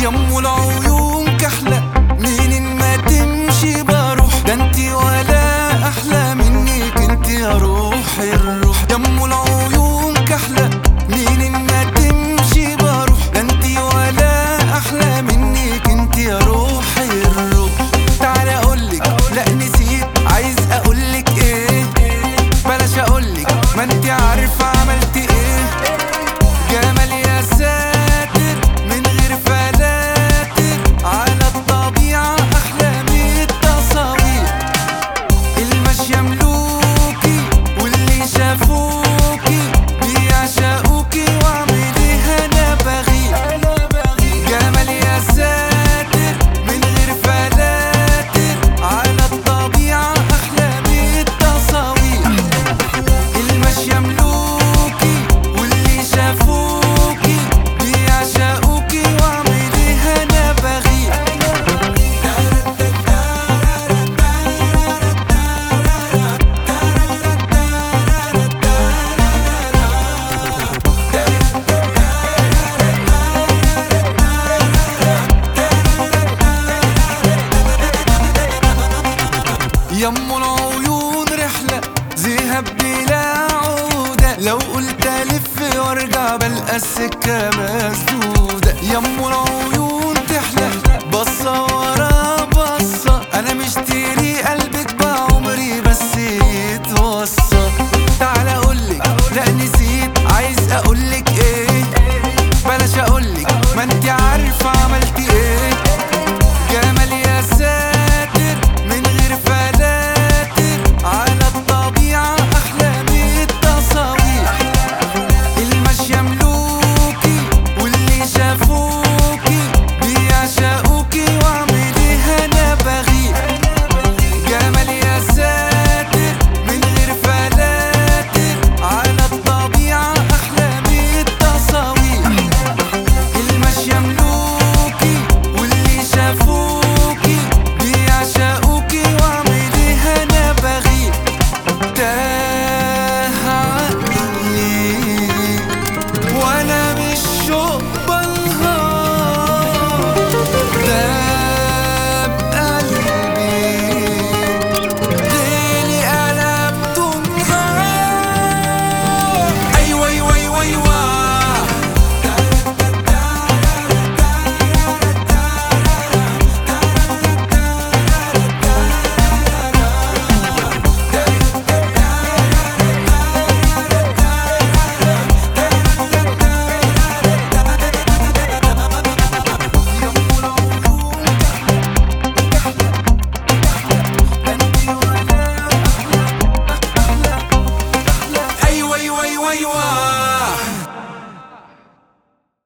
يمو العيون كحلة منين ما تمشي بروح، ده انتي ولا احلى منك انتي يا روحي الروح. يمو العيون كحلة منين ما تمشي بروح، ده انتي ولا احلى منك انتي يا روحي الروح. تعالى اقولك لا نسيت، عايز اقولك ايه، بلاش اقولك ما انتي عارفة عملتي ايه. جمال يا ساتر من غير فلاتر، على الطبيعة احلى من التصاوير. الماشية ملوكي واللي شافوكي بيعشقوكي، واعمليها انا بغير. جمال يا ساتر من غير فلاتر، على الطبيعة احلى من التصاوير. الماشية ملوكي واللي شافوكي بيعشقوكي، واعمليها انا بغير. يمو العيون رحلة ذهب بلا عودة، لو قلت الف وارجع بلقى السكة مسدودة. يمو العيون تحلى بصة